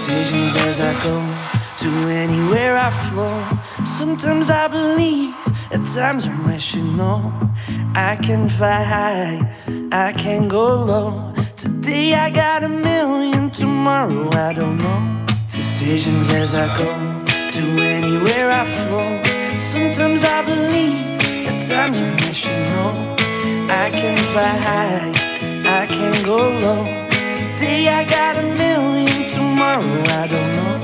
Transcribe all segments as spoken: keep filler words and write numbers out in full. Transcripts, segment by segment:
Decisions as I go to anywhere I flow. Sometimes I believe, at times I'm rational. I can fly high, I can go low. Today I got a million, tomorrow I don't know. Decisions as I go to anywhere I flow. Sometimes I believe, at times I'm rational. I can fly high, I can go low. Today I got a million, tomorrow I don't know.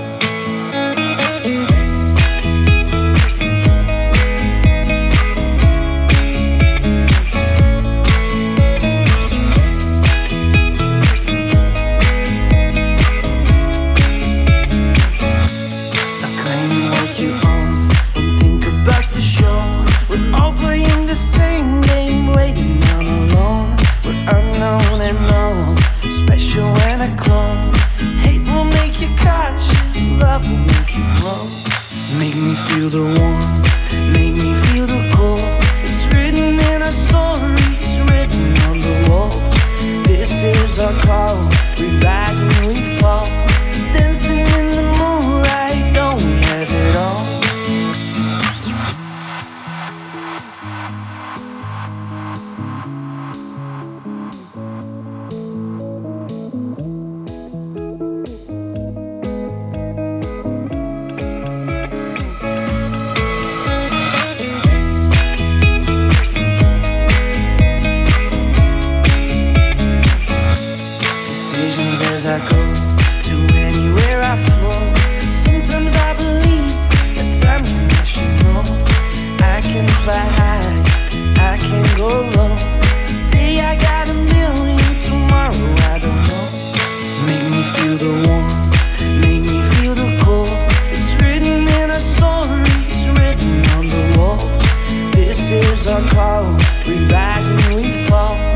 Special when I come. Hate will make you cautious, love will make you grow. Make me feel the warmth, make me feel the cold. It's written in our stories, written on the walls. This is our call, we rise and we fall. Dancing in the moonlight, don't we have it all? As I go to anywhere I flow. Sometimes I believe, at times I'm rational. I can fly high, I can go low. Today I got a million, tomorrow I don't know. Make me feel the warmth, make me feel the cold. It's written in our stories, written on the walls. This is our call, we rise and we fall.